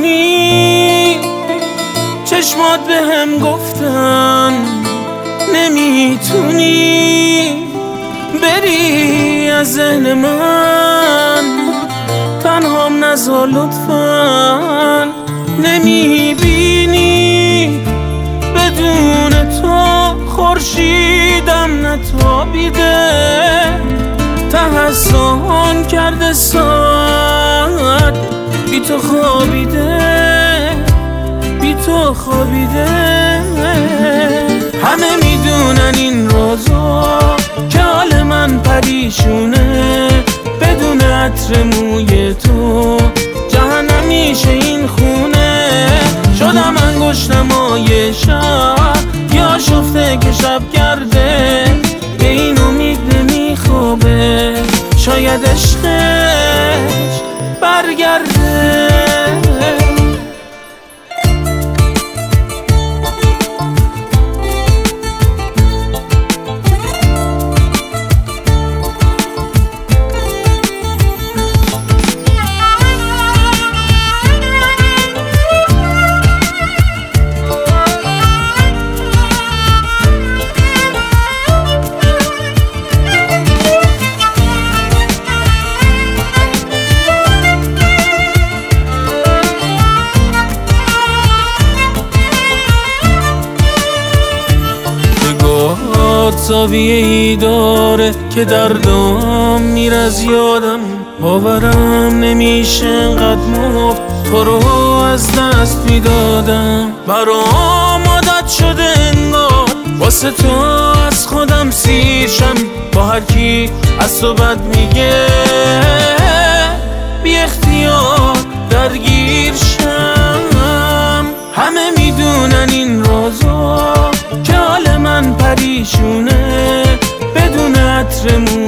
کنی. چشمات به هم گفتن نمیتونی بری از ذهن من، تنهام نذار لطفاً. نمیبینی بدون تو خورشیدم نتابیده، تحسن کرده ساعت بی تو خوابیده، بی تو خوابیده. همه میدونن این روزا که حال من پریشونه، بدون عطر موی تو جهنم میشه این خونه. شدم انگشتمای شب یا شفته که شب کرده، به این امید نمیخوابه شاید عشقش برگرده. زاویه ای داره که دردم میره از یادم، باورم نمیشه انقدر مفت تو رو از دست میدادم. برام عادت شده انگار واسه تو از خودم سیرشم، با هر کی از تو بد میگه بی اختیار درگیر شم. همه میدونن این روزا که حال من پریشونه، بدون عطر